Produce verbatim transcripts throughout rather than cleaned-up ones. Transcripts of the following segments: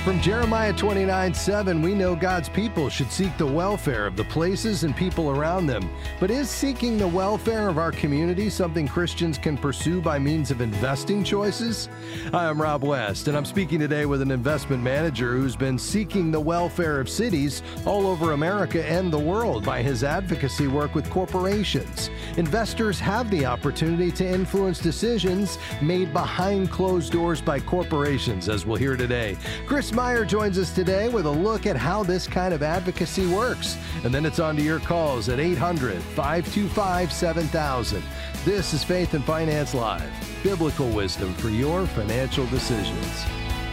From Jeremiah twenty-nine seven, we know God's people should seek the welfare of the places and people around them. But is seeking the welfare of our community something Christians can pursue by means of investing choices? Hi, I'm Rob West, and I'm speaking today with an investment manager who's been seeking the welfare of cities all over America and the world by his advocacy work with corporations. Investors have the opportunity to influence decisions made behind closed doors by corporations, as we'll hear today. Chris Meyer joins us today with a look at how this kind of advocacy works. And then it's on to your calls at eight hundred, five two five, seven thousand. This is Faith and Finance Live, biblical wisdom for your financial decisions.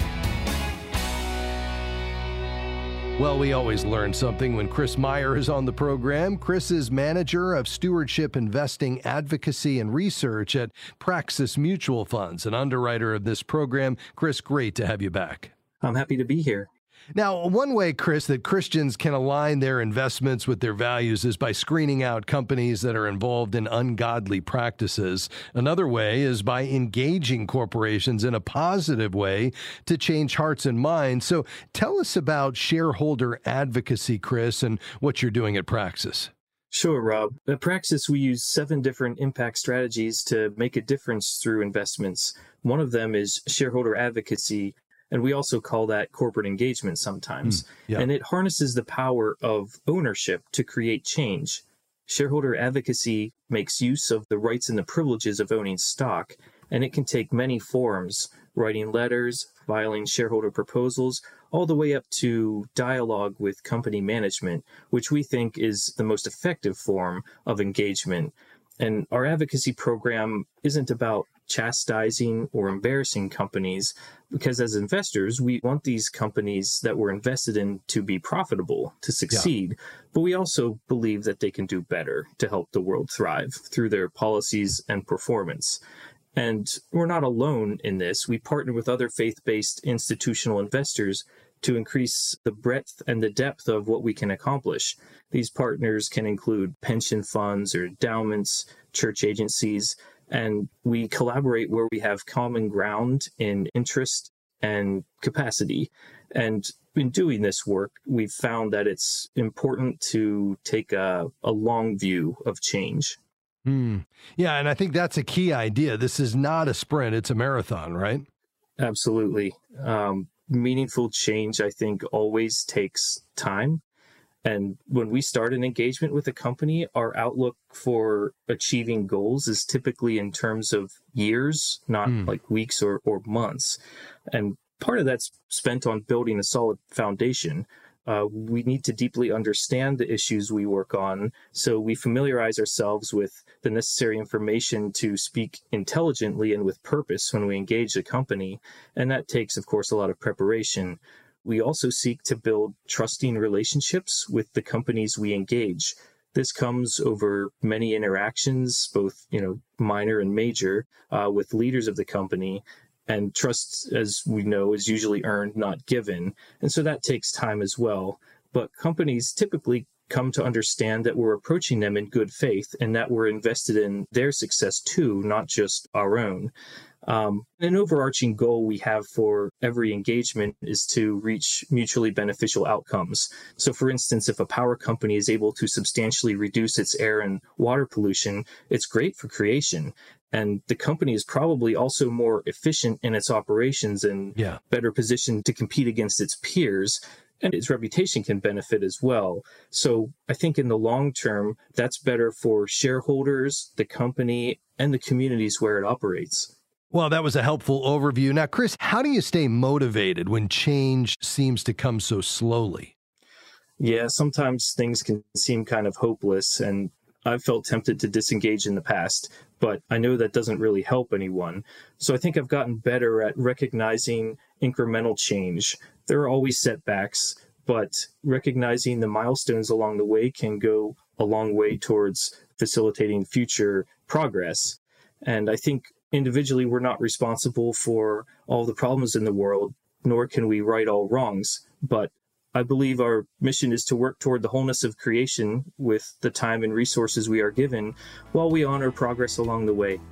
Well, we always learn something when Chris Meyer is on the program. Chris is manager of stewardship investing, advocacy, and research at Praxis Mutual Funds, an underwriter of this program. Chris, great to have you back. I'm happy to be here. Now, one way, Chris, that Christians can align their investments with their values is by screening out companies that are involved in ungodly practices. Another way is by engaging corporations in a positive way to change hearts and minds. So tell us about shareholder advocacy, Chris, and what you're doing at Praxis. Sure, Rob. At Praxis, we use seven different impact strategies to make a difference through investments. One of them is shareholder advocacy, and we also call that corporate engagement sometimes. Mm, yeah. And it harnesses the power of ownership to create change. Shareholder advocacy makes use of the rights and the privileges of owning stock, and it can take many forms, writing letters, filing shareholder proposals, all the way up to dialogue with company management, which we think is the most effective form of engagement. And our advocacy program isn't about chastising or embarrassing companies, because as investors, we want these companies that we're invested in to be profitable, to succeed. Yeah. But we also believe that they can do better to help the world thrive through their policies and performance. And we're not alone in this. We partner with other faith-based institutional investors to increase the breadth and the depth of what we can accomplish. These partners can include pension funds or endowments, church agencies, and we collaborate where we have common ground in interest and capacity. And in doing this work, we've found that it's important to take a, a long view of change. Mm. Yeah, and I think that's a key idea. This is not a sprint, it's a marathon, right? Absolutely. Um, meaningful change, I think, always takes time. And when we start an engagement with a company, our outlook for achieving goals is typically in terms of years, not mm. like weeks or, or months. And part of that's spent on building a solid foundation. Uh, we need to deeply understand the issues we work on, so we familiarize ourselves with the necessary information to speak intelligently and with purpose when we engage a company. And that takes, of course, a lot of preparation. We also seek to build trusting relationships with the companies we engage. This comes over many interactions, both, you know, minor and major, uh, with leaders of the company. And trust, as we know, is usually earned, not given. And so that takes time as well. But companies typically come to understand that we're approaching them in good faith and that we're invested in their success too, not just our own. Um, an overarching goal we have for every engagement is to reach mutually beneficial outcomes. So, for instance, if a power company is able to substantially reduce its air and water pollution, it's great for creation. And the company is probably also more efficient in its operations and yeah. better positioned to compete against its peers. And its reputation can benefit as well. So I think in the long term, that's better for shareholders, the company, and the communities where it operates. Well, that was a helpful overview. Now, Chris, how do you stay motivated when change seems to come so slowly? Yeah, sometimes things can seem kind of hopeless, and I've felt tempted to disengage in the past, but I know that doesn't really help anyone. So I think I've gotten better at recognizing incremental change. There are always setbacks, but recognizing the milestones along the way can go a long way towards facilitating future progress. And I think individually, we're not responsible for all the problems in the world, nor can we right all wrongs. But I believe our mission is to work toward the wholeness of creation with the time and resources we are given while we honor progress along the way.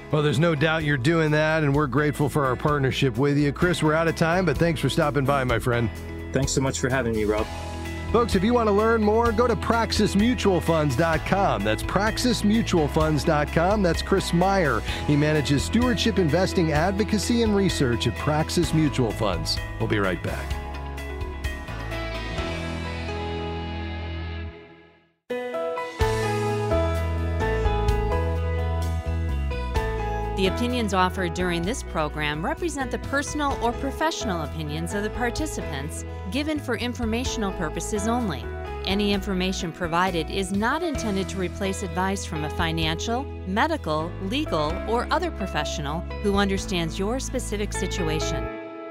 Well, there's no doubt you're doing that, and we're grateful for our partnership with you. Chris, we're out of time, but thanks for stopping by, my friend. Thanks so much for having me, Rob. Folks, if you want to learn more, go to praxis mutual funds dot com. That's praxis mutual funds dot com. That's Chris Meyer. He manages stewardship investing advocacy and research at Praxis Mutual Funds. We'll be right back. The opinions offered during this program represent the personal or professional opinions of the participants, given for informational purposes only. Any information provided is not intended to replace advice from a financial, medical, legal, or other professional who understands your specific situation.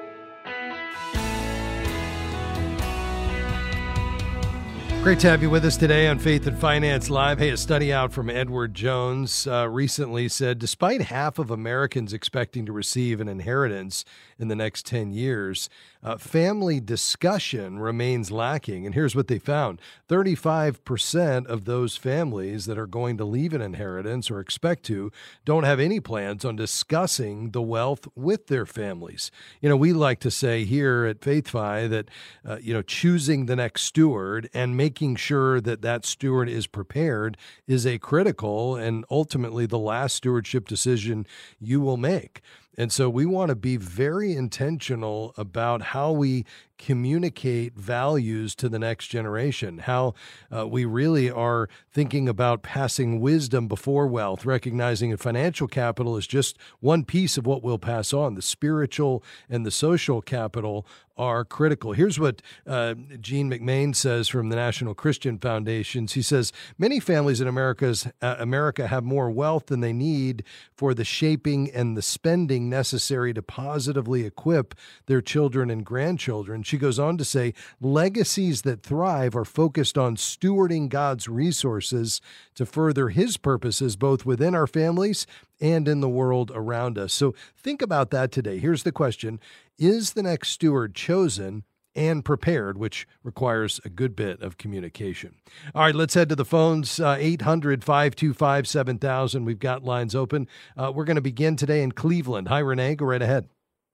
Great to have you with us today on Faith and Finance Live. Hey, a study out from Edward Jones uh, recently said, despite half of Americans expecting to receive an inheritance in the next ten years, uh, family discussion remains lacking. And here's what they found. thirty-five percent of those families that are going to leave an inheritance or expect to don't have any plans on discussing the wealth with their families. You know, we like to say here at FaithFi that, uh, you know, choosing the next steward and making sure that that steward is prepared is a critical and ultimately the last stewardship decision you will make. And so we want to be very intentional about how we communicate values to the next generation, how uh, we really are thinking about passing wisdom before wealth, recognizing that financial capital is just one piece of what we'll pass on. The spiritual and the social capital are critical. Here's what uh, Gene McMahon says from the National Christian Foundations. He says, many families in America's, uh, America have more wealth than they need for the shaping and the spending necessary to positively equip their children and grandchildren. She goes on to say, legacies that thrive are focused on stewarding God's resources to further his purposes, both within our families and in the world around us. So think about that today. Here's the question. Is the next steward chosen and prepared, which requires a good bit of communication? All right, let's head to the phones, uh, eight hundred, five two five, seven thousand. We've got lines open. Uh, we're going to begin today in Cleveland. Hi, Renee. Go right ahead.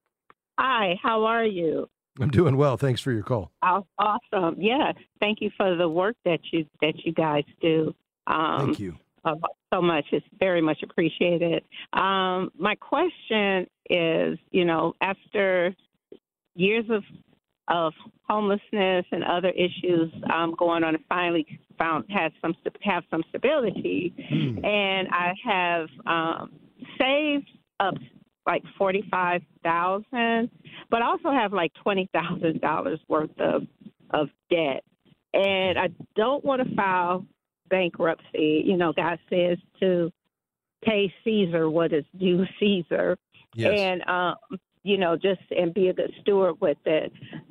Hi, how are you? I'm doing well. Thanks for your call. Oh, awesome. Yeah, thank you for the work that you that you guys do. Um, Thank you. Uh, so much. It's very much appreciated. Um, my question is, you know, after years of of homelessness and other issues um, going on, and finally found had some have some stability, mm. and I have um, saved up like forty-five thousand, but also have like twenty thousand dollars worth of of debt, and I don't want to file bankruptcy. You know, God says to pay Caesar what is due Caesar, yes. and um, you know, just and be a good steward with it.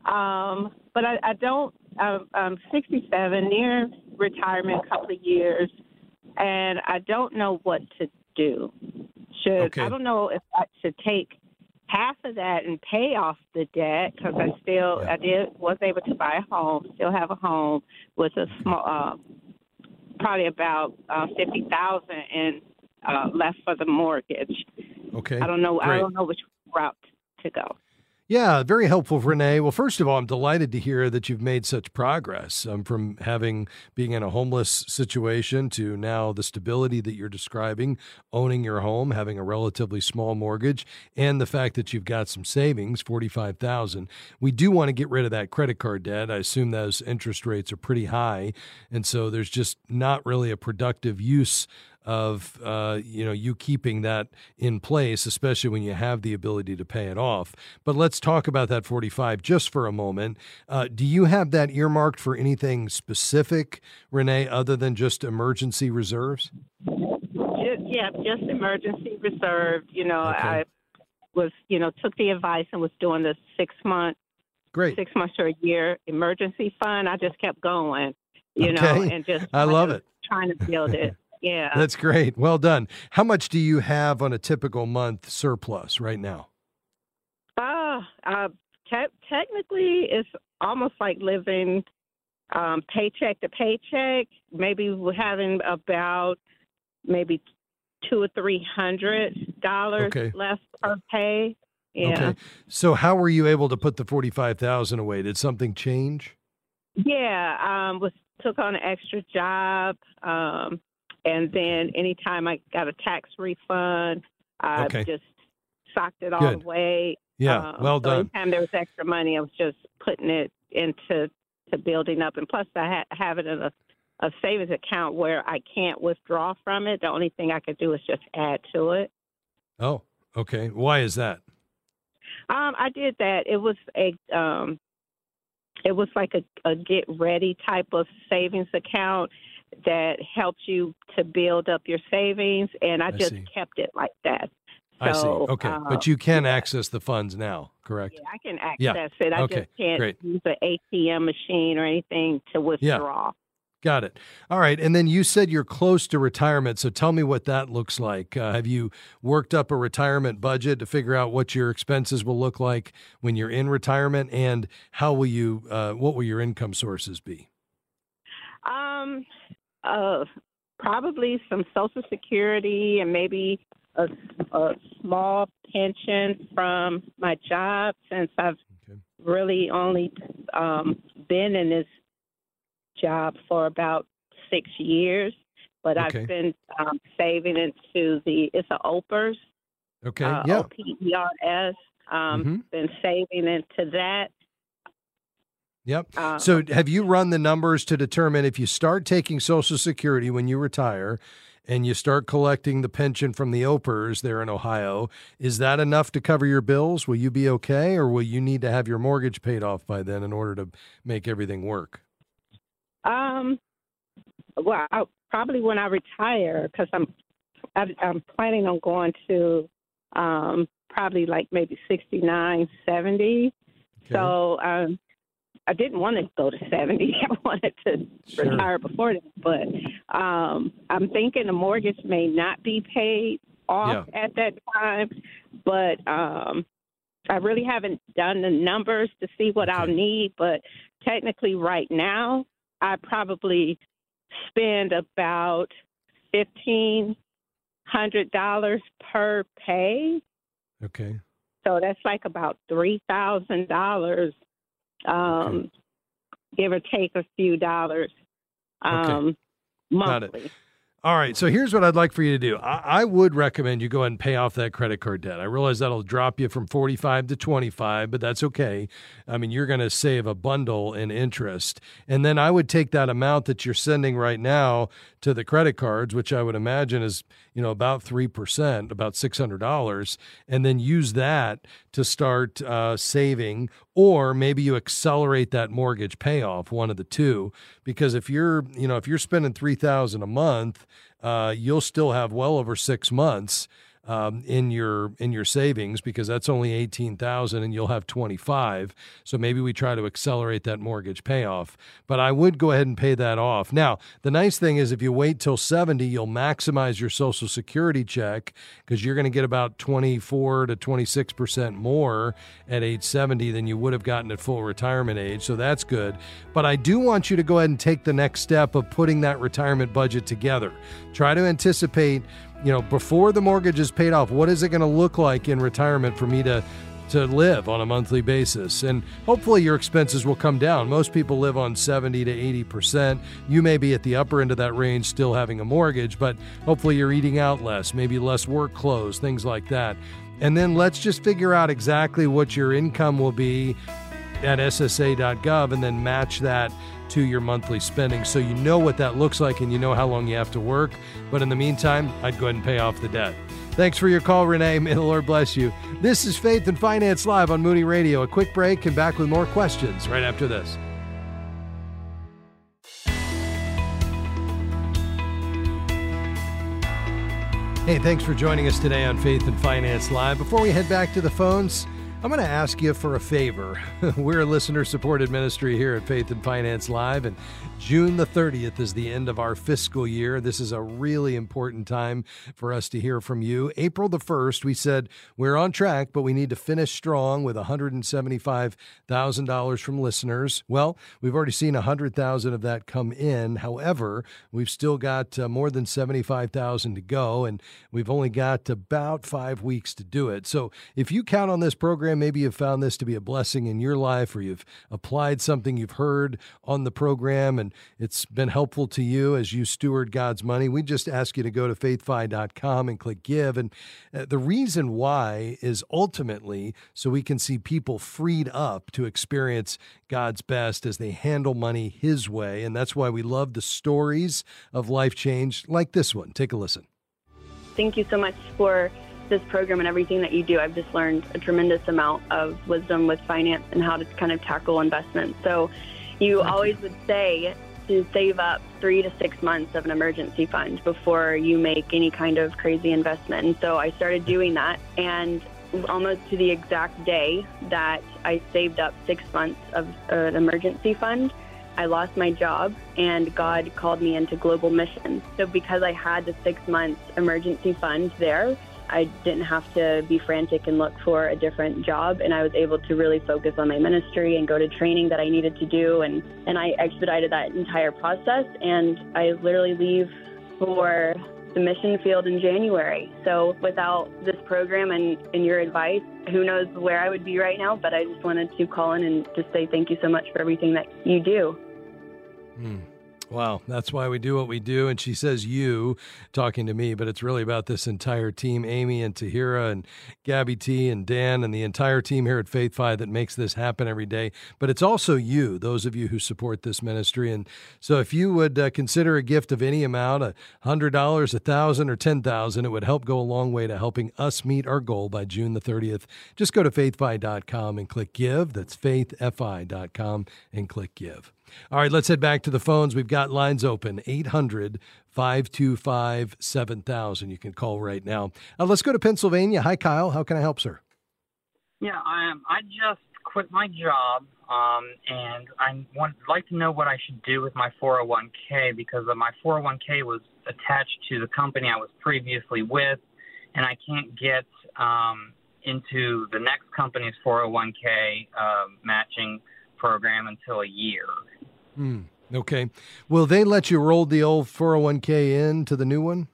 Um, but I, I don't. I'm, I'm sixty-seven, near retirement, a couple of years, and I don't know what to do. Should okay. I don't know if I should take half of that and pay off the debt, because I still yeah. I did was able to buy a home, still have a home with a small, uh, probably about uh, fifty thousand in uh, left for the mortgage. Okay, I don't know. Great. I don't know which route to go. Yeah, very helpful, Renee. Well, first of all, I'm delighted to hear that you've made such progress um, from having being in a homeless situation to now the stability that you're describing, owning your home, having a relatively small mortgage, and the fact that you've got some savings, forty-five thousand dollars. We do want to get rid of that credit card debt. I assume those interest rates are pretty high, and so there's just not really a productive use of, uh, you know, you keeping that in place, especially when you have the ability to pay it off. But let's talk about that forty-five just for a moment. Uh, do you have that earmarked for anything specific, Renee, other than just emergency reserves? Just, yeah, just emergency reserve. You know, okay. I was, you know, took the advice and was doing the six month, Great, six months or a year emergency fund. I just kept going, you okay. know, and just I love of, it. Trying to build it. Yeah. That's great. Well done. How much do you have on a typical month surplus right now? Uh, uh te- technically, it's almost like living um, paycheck to paycheck. Maybe we're having about maybe two or three hundred dollars Okay. less per pay. Yeah. Okay. So how were you able to put the forty-five thousand away? Did something change? Yeah, um, was took on an extra job, um, and then anytime I got a tax refund, I Okay. just socked it all Good. away. Yeah, Um, well so done. anytime there was extra money, I was just putting it into to building up, and plus I ha- have it in a, a savings account where I can't withdraw from it. The only thing I could do is just add to it. Oh, okay. Why is that? Um, I did that. It was a um, it was like a, a get ready type of savings account that helps you to build up your savings, and I, I just see. kept it like that. I see. So, Okay. uh, But you can yeah. access the funds now, correct? Yeah, I can access Yeah. it. I Okay, just can't great. use the A T M machine or anything to withdraw. Got it. All right. And then you said you're close to retirement. So tell me what that looks like. Uh, have you worked up a retirement budget to figure out what your expenses will look like when you're in retirement? And how will you, uh, what will your income sources be? Um, uh, probably some Social Security and maybe a, a small pension from my job, since I've Okay. really only um, been in this job for about six years. But Okay. I've been um, saving into the, it's a O P E R S, Okay. uh, yeah. O P E R S. Um, Mhm. Been saving into that. Yep. Uh, So have you run the numbers to determine if you start taking Social Security when you retire and you start collecting the pension from the O P E R S there in Ohio, is that enough to cover your bills? Will you be okay, or will you need to have your mortgage paid off by then in order to make everything work? Um, well, I, probably when I retire, because I'm, I, I'm planning on going to um, probably like maybe sixty-nine, seventy. Okay. So um, I didn't want to go to seventy. I wanted to Sure. retire before that. But um, I'm thinking the mortgage may not be paid off at that time. But um, I really haven't done the numbers to see what I'll Okay. need. But technically right now, I probably spend about fifteen hundred dollars per pay. Okay. So that's like about three thousand dollars, um, Okay. give or take a few dollars um, Got it. monthly. All right. So here's what I'd like for you to do. I, I would recommend you go ahead and pay off that credit card debt. I realize that'll drop you from forty-five to twenty-five, but that's okay. I mean, you're going to save a bundle in interest. And then I would take that amount that you're sending right now to the credit cards, which I would imagine is, you know, about three percent, about six hundred dollars, and then use that to start uh, saving, or maybe you accelerate that mortgage payoff, one of the two, because if you're, you know, if you're spending three thousand dollars a month, uh, you'll still have well over six months um, in your in your savings, because that's only eighteen thousand dollars and you'll have twenty-five. So maybe we try to accelerate that mortgage payoff. But I would go ahead and pay that off. Now, the nice thing is if you wait till seventy, you'll maximize your Social Security check, because you're going to get about twenty-four to twenty-six percent more at age seventy than you would have gotten at full retirement age. So that's good. But I do want you to go ahead and take the next step of putting that retirement budget together. Try to anticipate, you know, before the mortgage is paid off, what is it going to look like in retirement for me to to live on a monthly basis? And hopefully your expenses will come down. Most people live on seventy to eighty percent. You may be at the upper end of that range still having a mortgage, but hopefully you're eating out less, maybe less work clothes, things like that. And then let's just figure out exactly what your income will be at S S A dot gov and then match that to your monthly spending, so you know what that looks like and you know how long you have to work. But in the meantime, I'd go ahead and pay off the debt. Thanks for your call, Renee. May the Lord bless you. This is Faith and Finance Live on Moody Radio. A quick break and back with more questions right after this. Hey, thanks for joining us today on Faith and Finance Live. Before we head back to the phones, I'm going to ask you for a favor. We're a listener-supported ministry here at Faith and Finance Live, and June the thirtieth is the end of our fiscal year. This is a really important time for us to hear from you. April the first, we said we're on track, but we need to finish strong with one hundred seventy-five thousand dollars from listeners. Well, we've already seen one hundred thousand dollars of that come in. However, we've still got uh, more than seventy-five thousand dollars to go, and we've only got about five weeks to do it. So if you count on this program, maybe you've found this to be a blessing in your life, or you've applied something you've heard on the program and it's been helpful to you as you steward God's money, we just ask you to go to faith fi dot com and click give. And uh, the reason why is ultimately so we can see people freed up to experience God's best as they handle money His way. And that's why we love the stories of life change like this one. Take a listen. Thank you so much for this program and everything that you do. I've just learned a tremendous amount of wisdom with finance and how to kind of tackle investments. So you Thank always you. would say to save up three to six months of an emergency fund before you make any kind of crazy investment. And so I started doing that, and almost to the exact day that I saved up six months of an emergency fund, I lost my job, and God called me into global missions. So because I had the six months emergency fund there, I didn't have to be frantic and look for a different job, and I was able to really focus on my ministry and go to training that I needed to do, and, and I expedited that entire process, and I literally leave for the mission field in January. So without this program and, and your advice, who knows where I would be right now, but I just wanted to call in and just say thank you so much for everything that you do. Hmm. Wow, that's why we do what we do. And she says you, talking to me, but it's really about this entire team, Amy and Tahira and Gabby T and Dan and the entire team here at Faith Fi that makes this happen every day. But it's also you, those of you who support this ministry. And so if you would uh, consider a gift of any amount, one hundred dollars, one thousand dollars, or ten thousand dollars, it would help go a long way to helping us meet our goal by June the thirtieth. Just go to faith fi dot com and click give. That's faith fi dot com and click give. All right, let's head back to the phones. We've got lines open, eight hundred, five two five, seven thousand. You can call right now. Uh, let's go to Pennsylvania. Hi, Kyle. How can I help, sir? Yeah, I um, I just quit my job, um, and I would like to know what I should do with my four oh one k, because my four oh one k was attached to the company I was previously with, and I can't get um, into the next company's four oh one k uh, matching program until a year. Hmm. Okay. Will they let you roll the old four oh one k into the new one?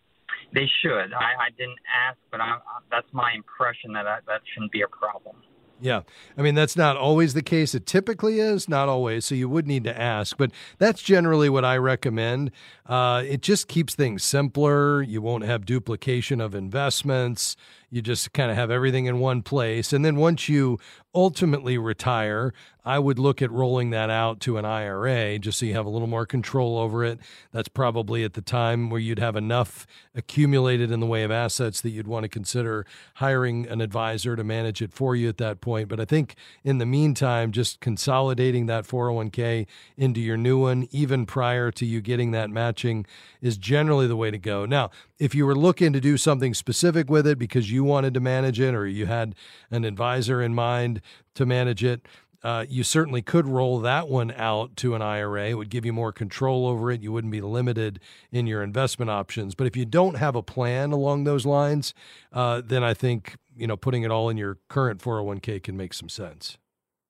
They should. I, I didn't ask, but I, that's my impression that I, that shouldn't be a problem. Yeah. I mean, that's not always the case. It typically is, not always. So you would need to ask, but that's generally what I recommend. Uh, it just keeps things simpler. You won't have duplication of investments. You just kind of have everything in one place. And then once you ultimately retire, I would look at rolling that out to an I R A just so you have a little more control over it. That's probably at the time where you'd have enough accumulated in the way of assets that you'd want to consider hiring an advisor to manage it for you at that point. But I think in the meantime, just consolidating that four oh one k into your new one, even prior to you getting that matching, is generally the way to go. Now, if you were looking to do something specific with it because you wanted to manage it or you had an advisor in mind to manage it, uh, you certainly could roll that one out to an I R A. It would give you more control over it. You wouldn't be limited in your investment options. But if you don't have a plan along those lines, uh, then I think, you know, putting it all in your current four oh one k can make some sense.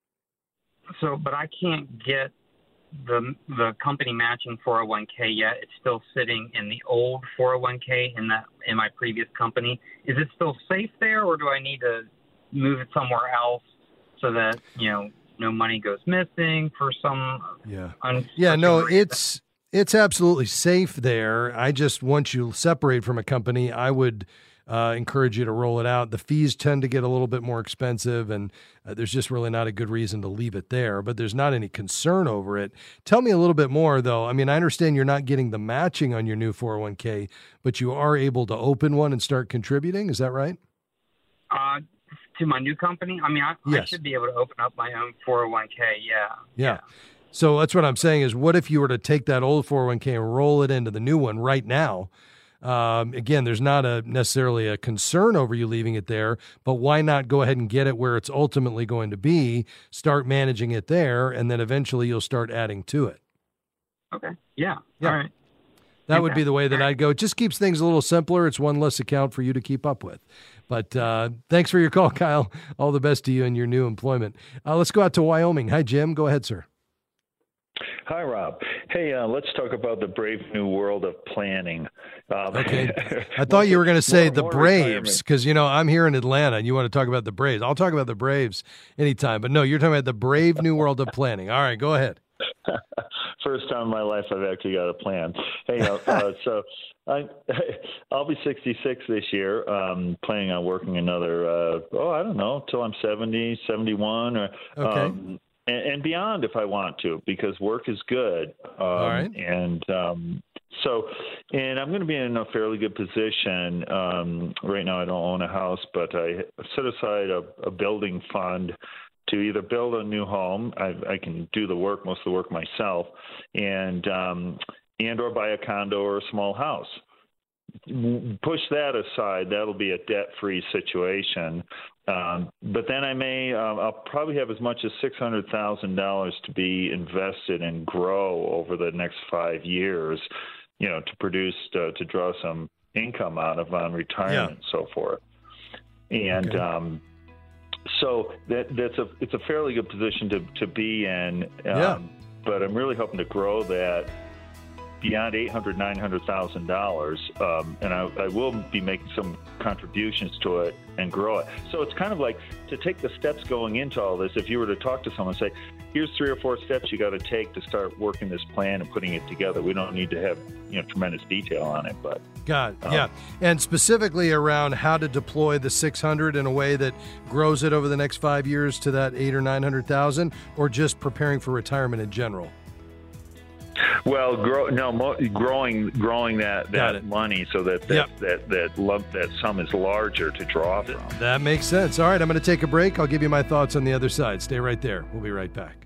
So, but I can't get the the company matching four oh one k yet. It's still sitting in the old four oh one k in that in my previous company. Is it still safe there, or do I need to move it somewhere else so that, you know, no money goes missing for some yeah un- yeah no it's it's absolutely safe there. I just, once you separate from a company, I would Uh, encourage you to roll it out. The fees tend to get a little bit more expensive, and uh, there's just really not a good reason to leave it there, but there's not any concern over it. Tell me a little bit more, though. I mean, I understand you're not getting the matching on your new four oh one k, but you are able to open one and start contributing. Is that right? Uh, to my new company? I mean, I, yes. I should be able to open up my own four oh one k, yeah. Yeah. yeah. So that's what I'm saying is, what if you were to take that old four oh one k and roll it into the new one right now? Um, again, there's not a necessarily a concern over you leaving it there, but why not go ahead and get it where it's ultimately going to be, start managing it there, and then eventually you'll start adding to it. Okay. Yeah. Yeah. All right. That would be the way that I'd go. It just keeps things a little simpler. It's one less account for you to keep up with. But uh, thanks for your call, Kyle. All the best to you in your new employment. Uh, let's go out to Wyoming. Hi, Jim. Go ahead, sir. Hi, Rob. Hey, uh, let's talk about the brave new world of planning. Um, okay. I thought you were going to say more, the more Braves because, you know, I'm here in Atlanta and you want to talk about the Braves. I'll talk about the Braves anytime. But no, you're talking about the brave new world of planning. All right, go ahead. First time in my life I've actually got a plan. Hey, uh, uh, so I, I'll be sixty-six this year, um, planning on working another, uh, oh, I don't know, till I'm seventy, seventy-one, or okay. um, and, and beyond if I want to, because work is good. Um, All right. And um, so, and I'm going to be in a fairly good position. Um, right now I don't own a house, but I set aside a, a building fund to either build a new home. I, I can do the work, most of the work myself, and um, and or buy a condo or a small house. Push that aside, that'll be a debt-free situation. Um, but then I may, uh, I'll probably have as much as six hundred thousand dollars to be invested and grow over the next five years, you know, to produce, uh, to draw some income out of on retirement yeah. and so forth. And, okay. um, So that that's a it's a fairly good position to, to be in, um, yeah. but I'm really hoping to grow that beyond eight hundred, nine hundred thousand dollars, um, and I, I will be making some contributions to it and grow it. So it's kind of like to take the steps going into all this. If you were to talk to someone, say, "Here's three or four steps you got to take to start working this plan and putting it together." We don't need to have you know tremendous detail on it, but got it. Um, yeah, and specifically around how to deploy the six hundred in a way that grows it over the next five years to that eight or nine hundred thousand, or just preparing for retirement in general. Well, grow, no, mo- growing, growing that, that money so that that, yep. that that lump, that sum is larger to draw from. That makes sense. All right, I'm going to take a break. I'll give you my thoughts on the other side. Stay right there. We'll be right back.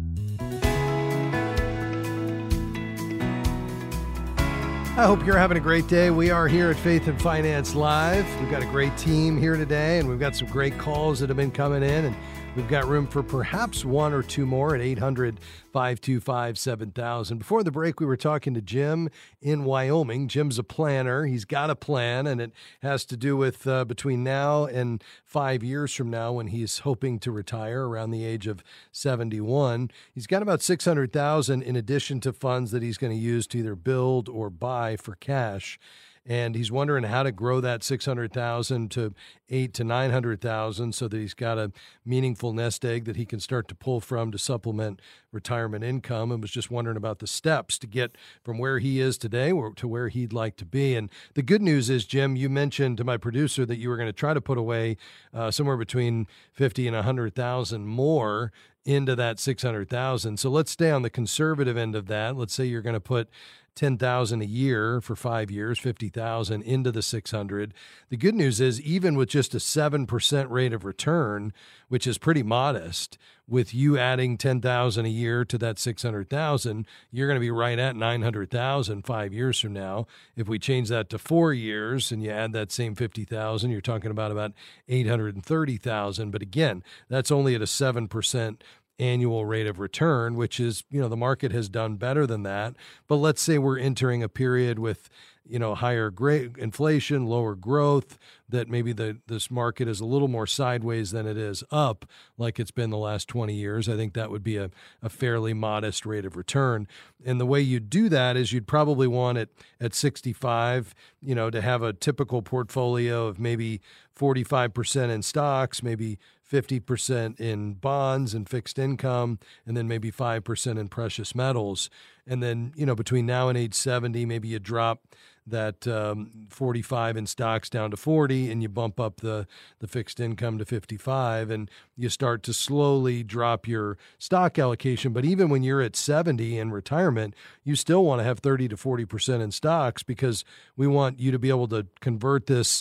I hope you're having a great day. We are here at Faith and Finance Live. We've got a great team here today, and we've got some great calls that have been coming in, and we've got room for perhaps one or two more at eight hundred, five two five, seven thousand. Before the break, we were talking to Jim in Wyoming. Jim's a planner. He's got a plan, and it has to do with uh, between now and five years from now when he's hoping to retire around the age of seventy-one. He's got about six hundred thousand dollars in addition to funds that he's going to use to either build or buy for cash. And he's wondering how to grow that six hundred thousand to eight to nine hundred thousand so that he's got a meaningful nest egg that he can start to pull from to supplement retirement income, and was just wondering about the steps to get from where he is today to where he'd like to be. And the good news is, Jim, you mentioned to my producer that you were going to try to put away uh, somewhere between fifty and one hundred thousand more into that six hundred thousand. So let's stay on the conservative end of that. Let's say you're going to put ten thousand a year for five years, fifty thousand into the six hundred. The good news is, even with just a seven percent rate of return, which is pretty modest, with you adding ten thousand a year to that six hundred thousand, you're going to be right at nine hundred thousand five years from now. If we change that to four years and you add that same fifty thousand, you're talking about about eight hundred thirty thousand. But again, that's only at a seven percent annual rate of return, which is, you know, the market has done better than that. But let's say we're entering a period with, you know, higher grade inflation, lower growth, that maybe the this market is a little more sideways than it is up, like it's been the last twenty years. I think that would be a, a fairly modest rate of return. And the way you do that is you'd probably want it at sixty-five, you know, to have a typical portfolio of maybe forty-five percent in stocks, maybe fifty percent in bonds and fixed income, and then maybe five percent in precious metals. And then, you know, between now and age seventy, maybe you drop that um, forty-five in stocks down to forty, and you bump up the, the fixed income to fifty-five, and you start to slowly drop your stock allocation. But even when you're at seventy in retirement, you still want to have thirty to forty percent in stocks, because we want you to be able to convert this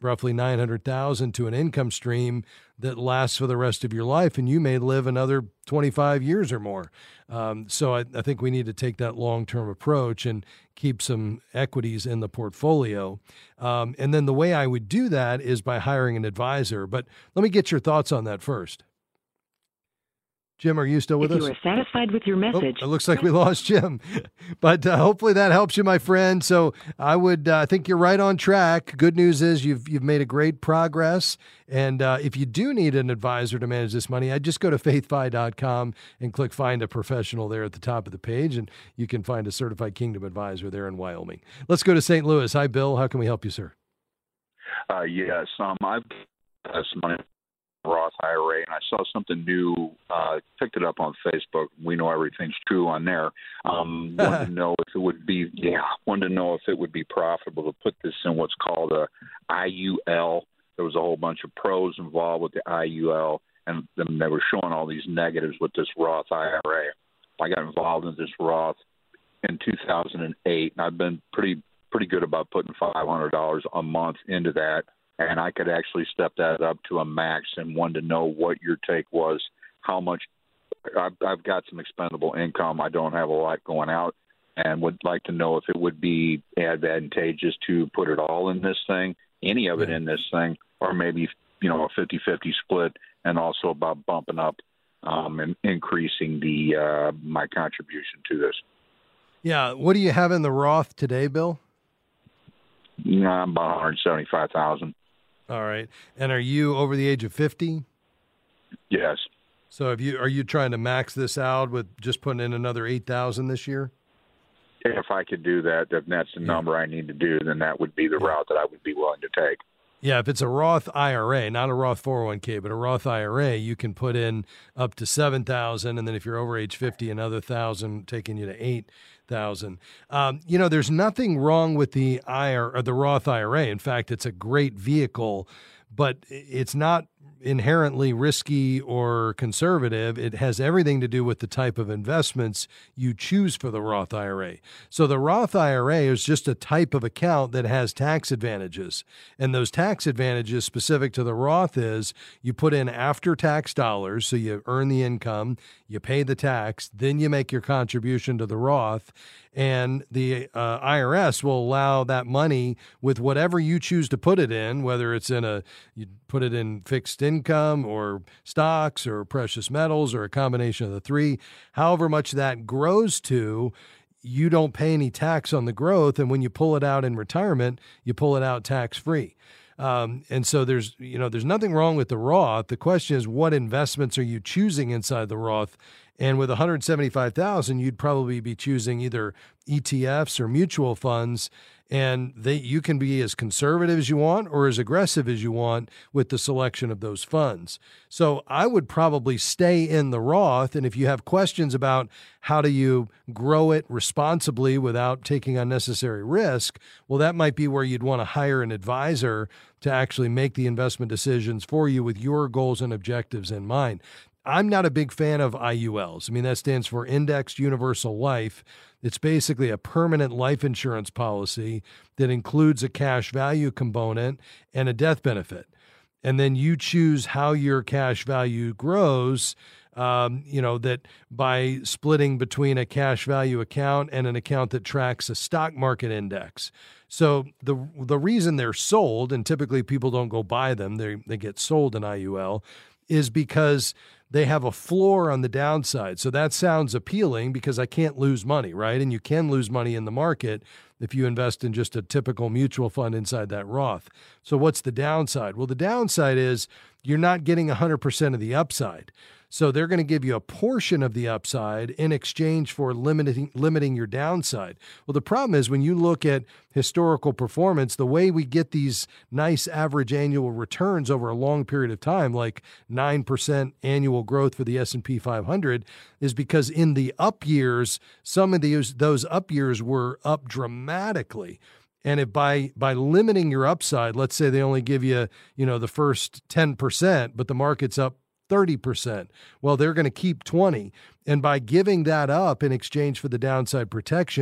roughly nine hundred thousand dollars to an income stream that lasts for the rest of your life, and you may live another twenty-five years or more. Um, so I, I think we need to take that long-term approach and keep some equities in the portfolio. Um, and then the way I would do that is by hiring an advisor. But let me get your thoughts on that first. Jim, are you still with if us? If you are satisfied with your message. Oh, it looks like we lost Jim. But uh, hopefully that helps you, my friend. So I would, uh, I think you're right on track. Good news is you've you've made a great progress. And uh, if you do need an advisor to manage this money, I'd just go to faith fi dot com and click Find a Professional there at the top of the page, and you can find a Certified Kingdom advisor there in Wyoming. Let's go to Saint Louis. Hi, Bill. How can we help you, sir? Uh, yes, um, I've got some money Roth I R A, and I saw something new, uh, picked it up on Facebook. We know everything's true on there. Um, wanted to know if it would be, yeah, wanted to know if it would be profitable to put this in what's called a I U L. There was a whole bunch of pros involved with the I U L, and then they were showing all these negatives with this Roth I R A. I got involved in this Roth in two thousand eight, and I've been pretty pretty good about putting five hundred dollars a month into that. And I could actually step that up to a max, and wanted to know what your take was, how much I've, I've got some expendable income. I don't have a lot going out, and would like to know if it would be advantageous to put it all in this thing, any of it in this thing, or maybe, you know, a fifty-fifty split, and also about bumping up um, and increasing the uh, my contribution to this. Yeah. What do you have in the Roth today, Bill? Yeah, I'm about one hundred seventy-five thousand dollars. All right. And are you over the age of fifty? Yes. So have you, are you trying to max this out with just putting in another eight thousand this year? If I could do that, if that's the number I need to do, then that would be the route that I would be willing to take. Yeah, if it's a Roth I R A, not a Roth four oh one k, but a Roth I R A, you can put in up to seven thousand dollars, and then if you're over age fifty, another one thousand dollars, taking you to eight thousand dollars. Um, you know, there's nothing wrong with the I R A, or the Roth I R A. In fact, it's a great vehicle, but it's not inherently risky or conservative. It has everything to do with the type of investments you choose for the Roth I R A. So the Roth I R A is just a type of account that has tax advantages. And those tax advantages specific to the Roth is you put in after-tax dollars, so you earn the income, you pay the tax, then you make your contribution to the Roth, and the uh, I R S will allow that money with whatever you choose to put it in, whether it's in a, you put it in fixed income or stocks or precious metals or a combination of the three, however much that grows to, you don't pay any tax on the growth. And when you pull it out in retirement, you pull it out tax-free. Um, and so there's, you know, there's nothing wrong with the Roth. The question is, what investments are you choosing inside the Roth? And with one hundred seventy-five thousand dollars, you'd probably be choosing either E T Fs or mutual funds, and they you can be as conservative as you want or as aggressive as you want with the selection of those funds. So I would probably stay in the Roth, and if you have questions about how do you grow it responsibly without taking unnecessary risk, well, that might be where you'd want to hire an advisor to actually make the investment decisions for you with your goals and objectives in mind. I'm not a big fan of I U Ls. I mean, that stands for Indexed Universal Life. It's basically a permanent life insurance policy that includes a cash value component and a death benefit. And then you choose how your cash value grows, um, you know, that by splitting between a cash value account and an account that tracks a stock market index. So the the reason they're sold, and typically people don't go buy them, they they get sold in I U L, is because they have a floor on the downside. So that sounds appealing because I can't lose money, right? And you can lose money in the market if you invest in just a typical mutual fund inside that Roth. So what's the downside? Well, the downside is you're not getting one hundred percent of the upside. So they're going to give you a portion of the upside in exchange for limiting limiting your downside. Well, the problem is when you look at historical performance, the way we get these nice average annual returns over a long period of time, like nine percent annual growth for the S and P five hundred, is because in the up years, some of these those up years were up dramatically. And if by by limiting your upside, let's say they only give you, you know, the first ten percent, but the market's up thirty percent. Well, they're going to keep twenty. And by giving that up in exchange for the downside protection,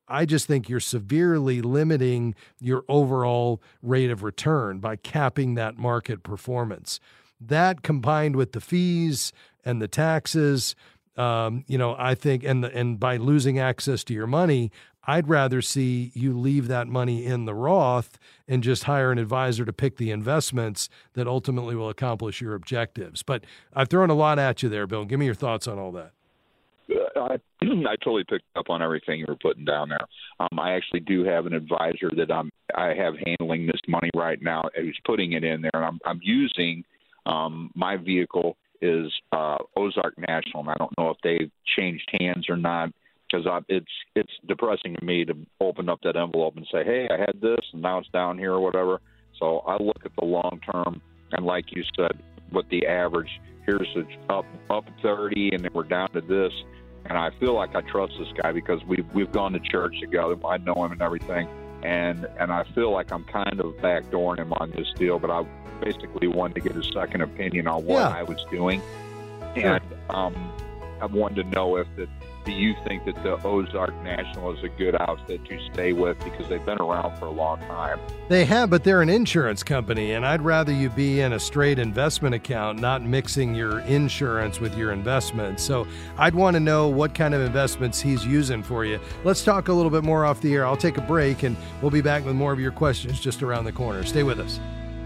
I just think you're severely limiting your overall rate of return by capping that market performance. That combined with the fees and the taxes, um, you know, I think, and the, and by losing access to your money, I'd rather see you leave that money in the Roth and just hire an advisor to pick the investments that ultimately will accomplish your objectives. But I've thrown a lot at you there, Bill. Give me your thoughts on all that. I, I totally picked up on everything you were putting down there. Um, I actually do have an advisor that I'm, I have handling this money right now who's putting it in there. And I'm, I'm using um, my vehicle is uh, Ozark National, and I don't know if they've changed hands or not. Because it's it's depressing to me to open up that envelope and say, hey, I had this, and now it's down here or whatever. So I look at the long term, and like you said, what the average, here's the up up thirty, and then we're down to this. And I feel like I trust this guy because we've we've gone to church together. I know him and everything, and and I feel like I'm kind of backdooring him on this deal. But I basically wanted to get a second opinion on what Yeah. I was doing, Sure. and um, I wanted to know if the. Do you think that the Ozark National is a good outfit to stay with because they've been around for a long time? They have, but they're an insurance company, and I'd rather you be in a straight investment account, not mixing your insurance with your investments. So I'd want to know what kind of investments he's using for you. Let's talk a little bit more off the air. I'll take a break, and we'll be back with more of your questions just around the corner. Stay with us.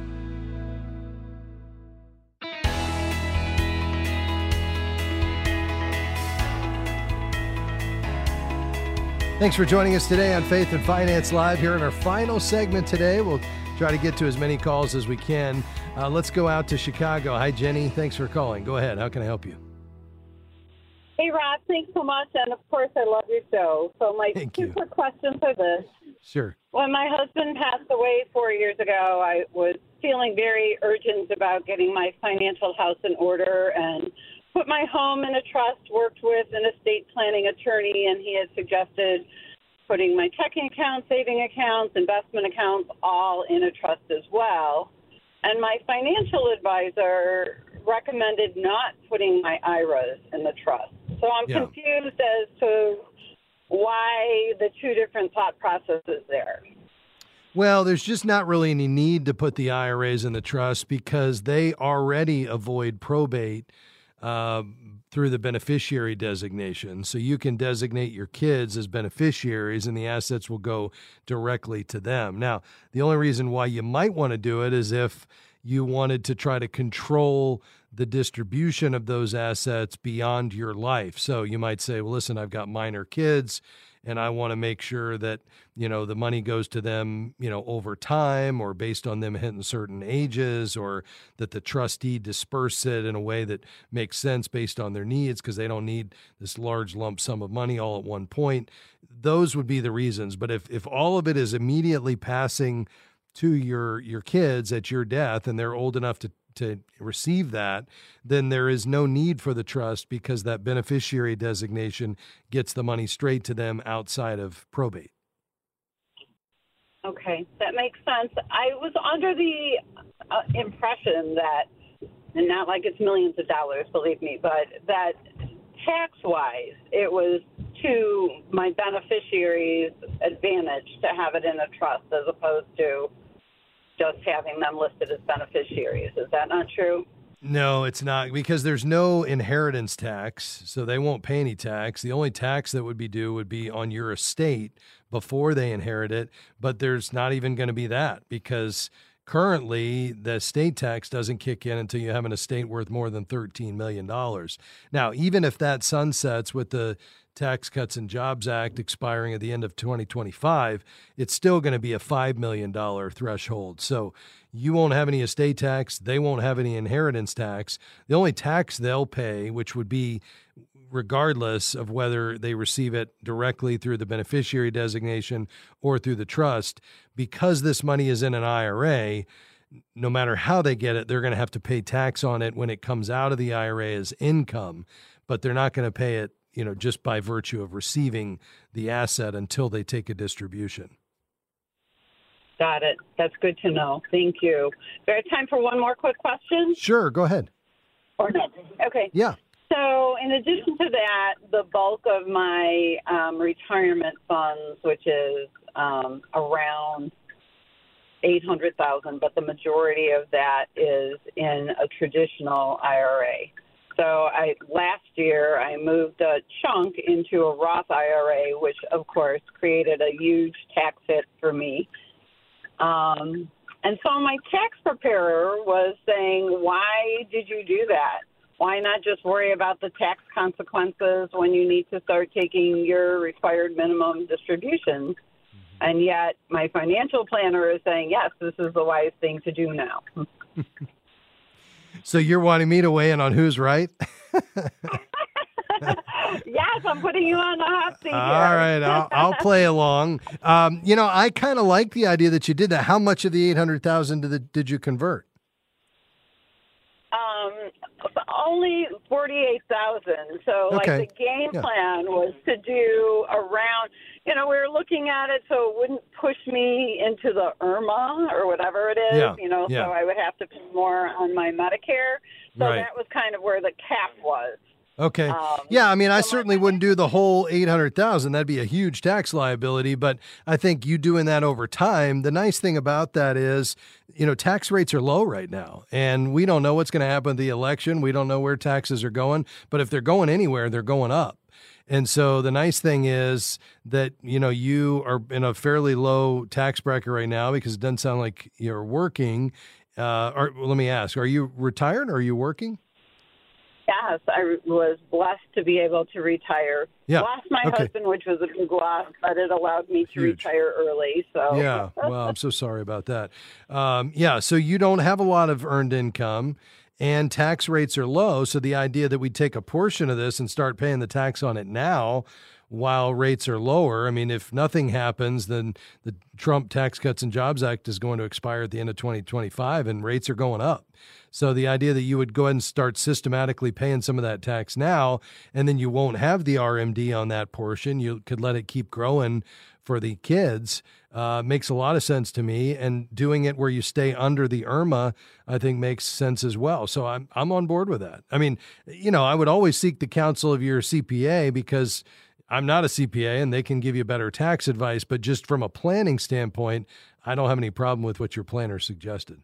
Thanks for joining us today on Faith and Finance Live. Here in our final segment today, we'll try to get to as many calls as we can. Uh, let's go out to Chicago. Hi, Jenny. Thanks for calling. Go ahead. How can I help you? Hey, Rob. Thanks so much. And, of course, I love your show. So my Thank two you. quick questions are this. Sure. When my husband passed away four years ago, I was feeling very urgent about getting my financial house in order and put my home in a trust, worked with an estate planning attorney, and he had suggested putting my checking accounts, saving accounts, investment accounts all in a trust as well. And my financial advisor recommended not putting my I R As in the trust. So I'm Yeah. confused as to why the two different thought processes there. Well, there's just not really any need to put the I R As in the trust because they already avoid probate uh, through the beneficiary designation. So you can designate your kids as beneficiaries and the assets will go directly to them. Now, the only reason why you might want to do it is if you wanted to try to control the distribution of those assets beyond your life. So you might say, well, listen, I've got minor kids and I want to make sure that, you know, the money goes to them, you know, over time or based on them hitting certain ages, or that the trustee disperse it in a way that makes sense based on their needs because they don't need this large lump sum of money all at one point. Those would be the reasons. But if, if all of it is immediately passing to your your kids at your death and they're old enough to to receive that, then there is no need for the trust because that beneficiary designation gets the money straight to them outside of probate. Okay, that makes sense. I was under the uh, impression that, and not like it's millions of dollars, believe me, but that tax-wise, it was to my beneficiaries' advantage to have it in a trust as opposed to just having them listed as beneficiaries. Is that not true? No, it's not, because there's no inheritance tax, so they won't pay any tax. The only tax that would be due would be on your estate before they inherit it, but there's not even going to be that because currently the estate tax doesn't kick in until you have an estate worth more than thirteen million dollars. Now, even if that sunsets with the Tax Cuts and Jobs Act expiring at the end of twenty twenty-five, it's still going to be a five million dollars threshold. So you won't have any estate tax. They won't have any inheritance tax. The only tax they'll pay, which would be regardless of whether they receive it directly through the beneficiary designation or through the trust, because this money is in an I R A, no matter how they get it, they're going to have to pay tax on it when it comes out of the I R A as income, but they're not going to pay it, you know, just by virtue of receiving the asset until they take a distribution. Got it. That's good to know. Thank you. Do I have time for one more quick question? Sure, go ahead. Or no? Okay. Yeah. So in addition to that, the bulk of my um, retirement funds, which is um, around eight hundred thousand dollars, but the majority of that is in a traditional I R A. So I last year I moved a chunk into a Roth I R A, which of course created a huge tax hit for me. Um, and so my tax preparer was saying, why did you do that? Why not just worry about the tax consequences when you need to start taking your required minimum distributions? Mm-hmm. And yet my financial planner is saying, yes, this is the wise thing to do now. So you're wanting me to weigh in on who's right? Yes, I'm putting you on the hot seat here. All right, I'll, I'll play along. Um, you know, I kind of like the idea that you did that. How much of the eight hundred thousand dollars did, did you convert? Um, only forty-eight thousand. So, Okay. like, the game Yeah. plan was to do around, you know, we were looking at it so it wouldn't push me into the IRMA or whatever it is, Yeah, you know, yeah. so I would have to pay more on my Medicare. So Right. that was kind of where the cap was. Okay. Um, Yeah, I mean, I so my certainly wouldn't do the whole eight hundred thousand. That'd be a huge tax liability, but I think you doing that over time, the nice thing about that is, you know, tax rates are low right now, and we don't know what's going to happen with the election. We don't know where taxes are going, but if they're going anywhere, they're going up. And so the nice thing is that, you know, you are in a fairly low tax bracket right now because it doesn't sound like you're working. Uh, or well, let me ask, are you retired or are you working? Yes, I was blessed to be able to retire. Yeah. Lost my Okay. husband, which was a big loss, but it allowed me to Huge. retire early. So Yeah. Well, I'm so sorry about that. Um, yeah. So you don't have a lot of earned income and tax rates are low. So the idea that we take a portion of this and start paying the tax on it now while rates are lower. I mean, if nothing happens, then the Trump Tax Cuts and Jobs Act is going to expire at the end of twenty twenty-five and rates are going up. So the idea that you would go ahead and start systematically paying some of that tax now, and then you won't have the R M D on that portion, you could let it keep growing for the kids, uh, makes a lot of sense to me. And doing it where you stay under the IRMA, I think makes sense as well. So I'm I'm on board with that. I mean, you know, I would always seek the counsel of your C P A because I'm not a C P A and they can give you better tax advice. But just from a planning standpoint, I don't have any problem with what your planner suggested.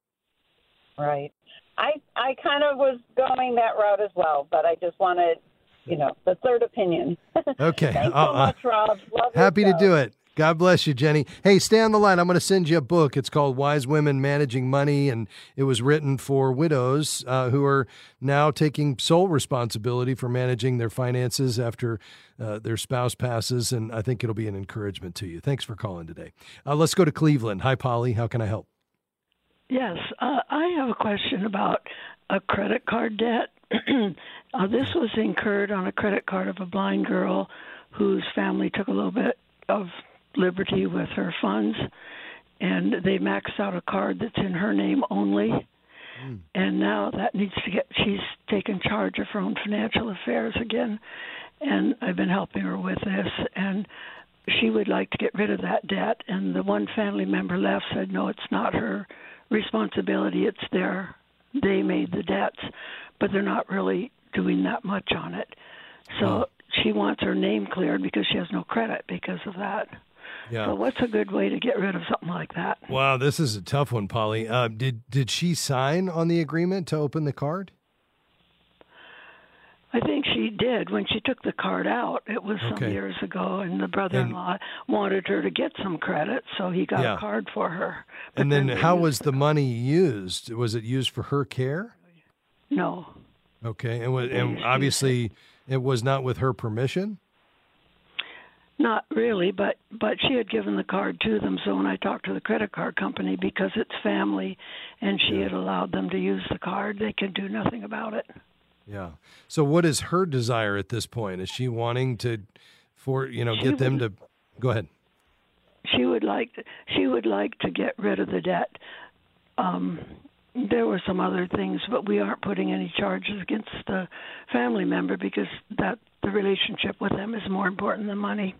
Right. I I kind of was going that route as well, but I just wanted, you know, the third opinion. Okay. Thanks uh, so much, Rob. Love your Happy to show. do it. God bless you, Jenny. Hey, stay on the line. I'm going to send you a book. It's called Wise Women Managing Money, and it was written for widows uh, who are now taking sole responsibility for managing their finances after uh, their spouse passes, and I think it'll be an encouragement to you. Thanks for calling today. Uh, let's go to Cleveland. Hi, Polly. How can I help? Yes, uh, I have a question about a credit card debt. uh, this was incurred on a credit card of a blind girl whose family took a little bit of liberty with her funds, and they maxed out a card that's in her name only. Mm. And now that needs to get, she's taken charge of her own financial affairs again, and I've been helping her with this, and she would like to get rid of that debt, and the one family member left said, no, it's not her responsibility, it's their, they made the debts, but they're not really doing that much on it. So oh. she wants her name cleared because she has no credit because of that. Yeah. So what's a good way to get rid of something like that? Wow, this is a tough one, Polly. Uh, did did she sign on the agreement to open the card? I think she did when she took the card out. It was some Okay. years ago, and the brother-in-law and, wanted her to get some credit, so he got yeah. a card for her. But and then, then how was the money used? Was it used for her care? No. Okay, and, was, and obviously it was not with her permission? Not really, but but she had given the card to them. So when I talked to the credit card company, because it's family, and she yeah. had allowed them to use the card, they could do nothing about it. Yeah. So what is her desire at this point? Is she wanting to, for you know, she get would, them to go ahead? She would like to, she would like to get rid of the debt. Um, there were some other things, but we aren't putting any charges against the family member because that the relationship with them is more important than money.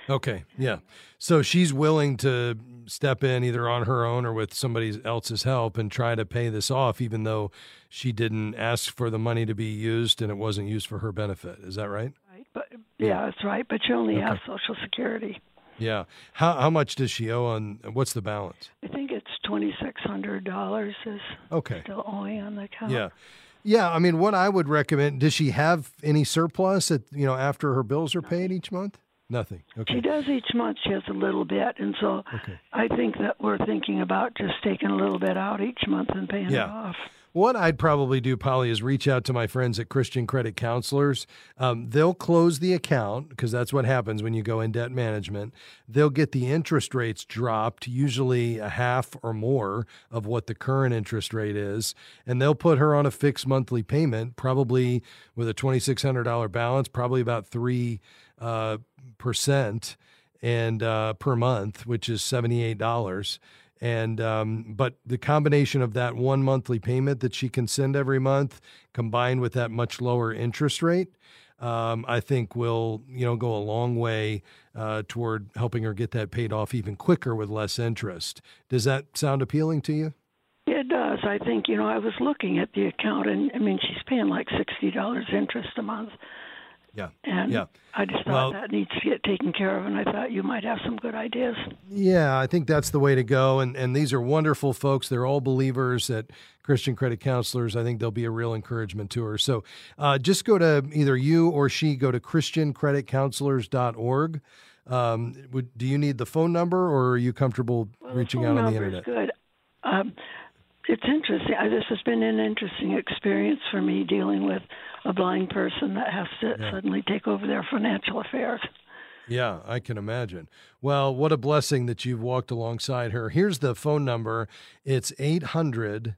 Okay, yeah. So she's willing to step in either on her own or with somebody else's help and try to pay this off, even though she didn't ask for the money to be used and it wasn't used for her benefit. Is that right? Right. But yeah, that's right. But she only Okay. has Social Security. Yeah. How how much does she owe on, what's the balance? I think it's twenty-six hundred dollars is Okay. still owing on the account. Yeah. Yeah, I mean, what I would recommend, does she have any surplus at, you know, after her bills are paid each month? Nothing. Okay. She does each month. She has a little bit. And so Okay. I think that we're thinking about just taking a little bit out each month and paying Yeah. it off. What I'd probably do, Polly, is reach out to my friends at Christian Credit Counselors. Um, they'll close the account because that's what happens when you go in debt management. They'll get the interest rates dropped, usually a half or more of what the current interest rate is, and they'll put her on a fixed monthly payment, probably with a twenty-six hundred dollars balance, probably about three uh, percent and uh, per month, which is seventy-eight dollars. And um, but the combination of that one monthly payment that she can send every month, combined with that much lower interest rate, um, I think will you know go a long way uh, toward helping her get that paid off even quicker with less interest. Does that sound appealing to you? It does. I think, you know, I was looking at the account, and I mean, she's paying like sixty dollars interest a month. Yeah. And yeah. I just thought Well, that needs to get taken care of, and I thought you might have some good ideas. Yeah, I think that's the way to go. And and these are wonderful folks. They're all believers at Christian Credit Counselors. I think they'll be a real encouragement to her. So uh, just go to either you or she, go to christian credit counselors dot org. Um, would, do you need the phone number, or are you comfortable Well, reaching the phone out on the number's internet? Good. Um, it's interesting. I, this has been an interesting experience for me dealing with a blind person that has to Yeah. suddenly take over their financial affairs. Yeah, I can imagine. Well, what a blessing that you've walked alongside her. Here's the phone number. It's eight hundred,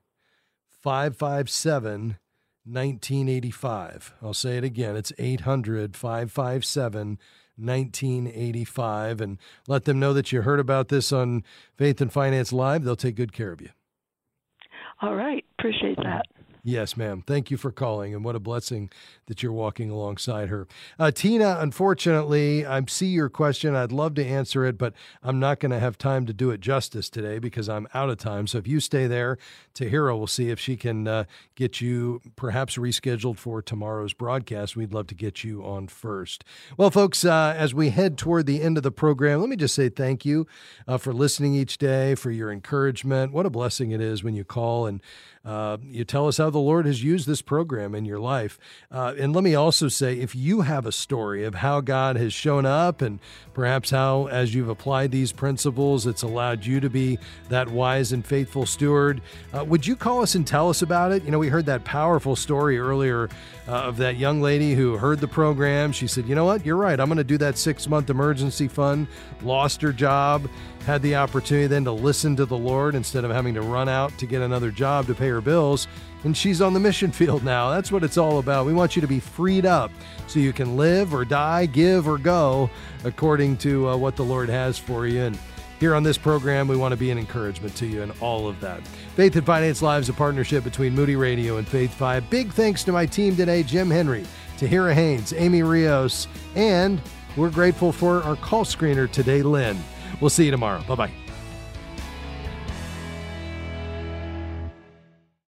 five five seven, nineteen eighty-five. I'll say it again. It's eight hundred, five five seven, nineteen eighty-five. And let them know that you heard about this on Faith and Finance Live. They'll take good care of you. All right. Appreciate that. Yes, ma'am. Thank you for calling, and what a blessing that you're walking alongside her. Uh, Tina, unfortunately, I see your question. I'd love to answer it, but I'm not going to have time to do it justice today because I'm out of time. So if you stay there, Tahira will see if she can uh, get you perhaps rescheduled for tomorrow's broadcast. We'd love to get you on first. Well, folks, uh, as we head toward the end of the program, let me just say thank you uh, for listening each day, for your encouragement. What a blessing it is when you call and Uh, you tell us how the Lord has used this program in your life. Uh, and let me also say, if you have a story of how God has shown up and perhaps how, as you've applied these principles, it's allowed you to be that wise and faithful steward, uh, would you call us and tell us about it? You know, we heard that powerful story earlier uh, of that young lady who heard the program. She said, you know what, you're right. I'm going to do that six-month emergency fund, lost her job, had the opportunity then to listen to the Lord instead of having to run out to get another job to pay her bills. And she's on the mission field now. That's what it's all about. We want you to be freed up so you can live or die, give or go according to uh, what the Lord has for you. And here on this program, we want to be an encouragement to you in all of that. Faith and Finance Live is a partnership between Moody Radio and Faith five. Big thanks to my team today, Jim Henry, Tahira Haynes, Amy Rios, and we're grateful for our call screener today, Lynn. We'll see you tomorrow. Bye-bye.